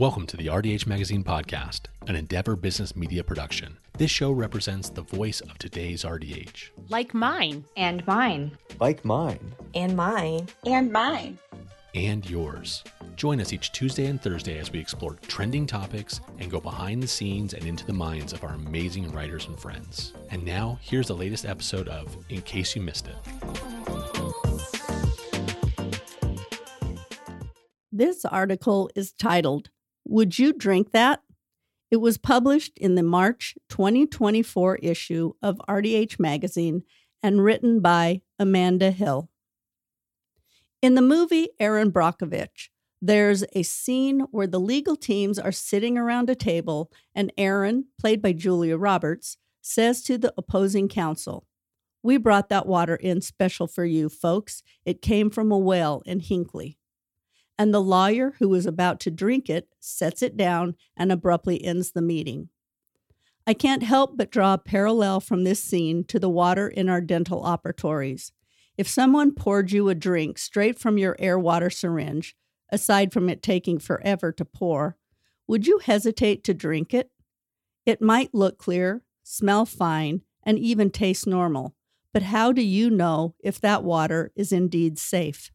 Welcome to the RDH Magazine podcast, an Endeavor Business Media production. This show represents the voice of today's RDH. Like mine. And mine. Like mine. And mine. And mine. And yours. Join us each Tuesday and Thursday as we explore trending topics and go behind the scenes and into the minds of our amazing writers and friends. And now, here's the latest episode of In Case You Missed It. This article is titled, "Would You Drink That?" It was published in the March 2024 issue of RDH Magazine and written by Amanda Hill. In the movie Erin Brockovich, there's a scene where the legal teams are sitting around a table and Erin, played by Julia Roberts, says to the opposing counsel, "We brought that water in special for you, folks. It came from a well in Hinckley." And the lawyer who was about to drink it sets it down and abruptly ends the meeting. I can't help but draw a parallel from this scene to the water in our dental operatories. If someone poured you a drink straight from your air water syringe, aside from it taking forever to pour, would you hesitate to drink it? It might look clear, smell fine, and even taste normal, but how do you know if that water is indeed safe?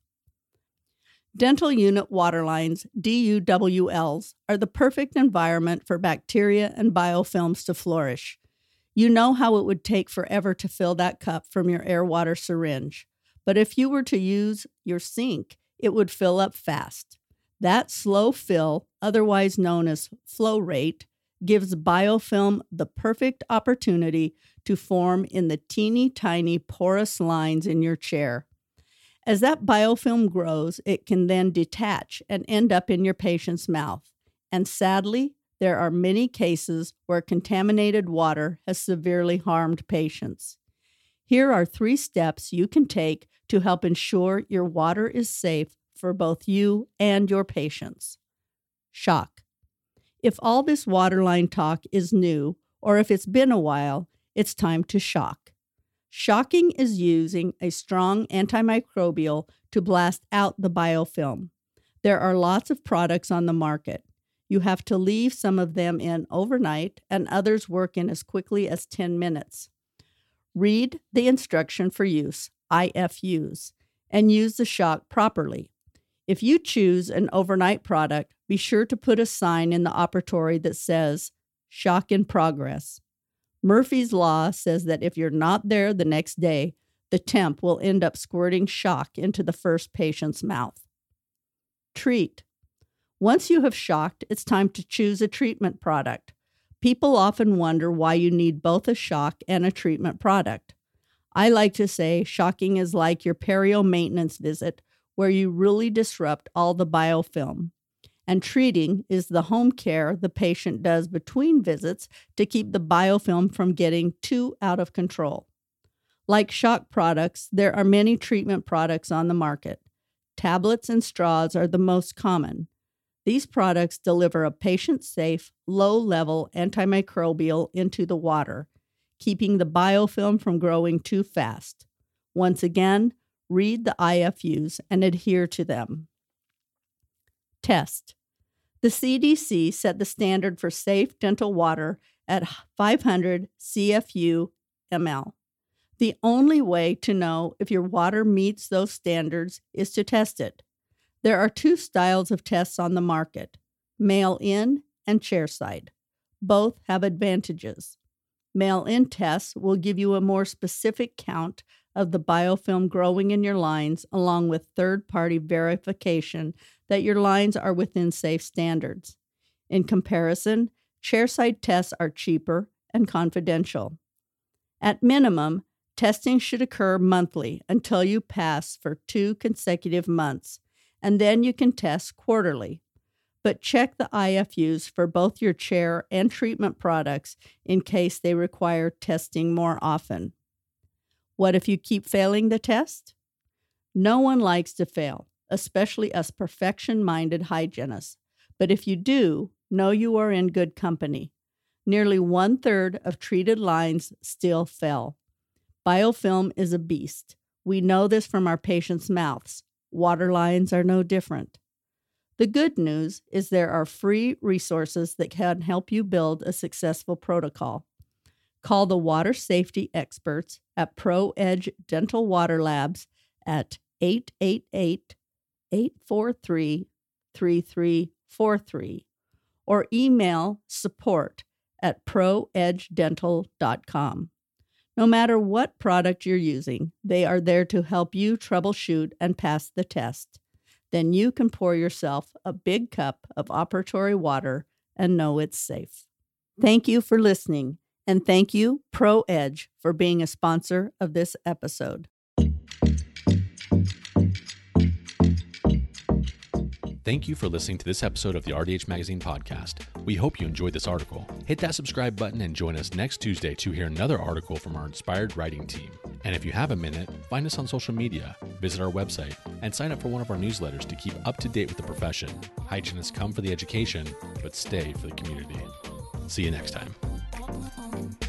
Dental unit water lines, DUWLs, are the perfect environment for bacteria and biofilms to flourish. You know how it would take forever to fill that cup from your air water syringe. But if you were to use your sink, it would fill up fast. That slow fill, otherwise known as flow rate, gives biofilm the perfect opportunity to form in the teeny tiny porous lines in your chair. As that biofilm grows, it can then detach and end up in your patient's mouth. And sadly, there are many cases where contaminated water has severely harmed patients. Here are 3 steps you can take to help ensure your water is safe for both you and your patients. Shock. If all this waterline talk is new, or if it's been a while, it's time to shock. Shocking is using a strong antimicrobial to blast out the biofilm. There are lots of products on the market. You have to leave some of them in overnight, and others work in as quickly as 10 minutes. Read the instruction for use, IFUs, and use the shock properly. If you choose an overnight product, be sure to put a sign in the operatory that says, "Shock in progress." Murphy's Law says that if you're not there the next day, the temp will end up squirting shock into the first patient's mouth. Treat. Once you have shocked, it's time to choose a treatment product. People often wonder why you need both a shock and a treatment product. I like to say shocking is like your perio maintenance visit, where you really disrupt all the biofilm. And treating is the home care the patient does between visits to keep the biofilm from getting too out of control. Like shock products, there are many treatment products on the market. Tablets and straws are the most common. These products deliver a patient-safe, low-level antimicrobial into the water, keeping the biofilm from growing too fast. Once again, read the IFUs and adhere to them. Test. The CDC set the standard for safe dental water at 500 CFU ml. The only way to know if your water meets those standards is to test it. There are 2 styles of tests on the market, mail-in and chairside. Both have advantages. Mail-in tests will give you a more specific count of the biofilm growing in your lines, along with third-party verification that your lines are within safe standards. In comparison, chairside tests are cheaper and confidential. At minimum, testing should occur monthly until you pass for 2 consecutive months, and then you can test quarterly. But check the IFUs for both your chair and treatment products in case they require testing more often. What if you keep failing the test? No one likes to fail, especially us perfection-minded hygienists. But if you do, know you are in good company. Nearly 1/3 of treated lines still fail. Biofilm is a beast. We know this from our patients' mouths. Water lines are no different. The good news is there are free resources that can help you build a successful protocol. Call the water safety experts at ProEdge Dental Water Labs at 888-843-3343 or email support@proedgedental.com. No matter what product you're using, they are there to help you troubleshoot and pass the test. Then you can pour yourself a big cup of operatory water and know it's safe. Thank you for listening, and thank you, ProEdge, for being a sponsor of this episode. Thank you for listening to this episode of the RDH Magazine podcast. We hope you enjoyed this article. Hit that subscribe button and join us next Tuesday to hear another article from our inspired writing team. And if you have a minute, find us on social media, visit our website, and sign up for one of our newsletters to keep up to date with the profession. Hygienists come for the education, but stay for the community. See you next time.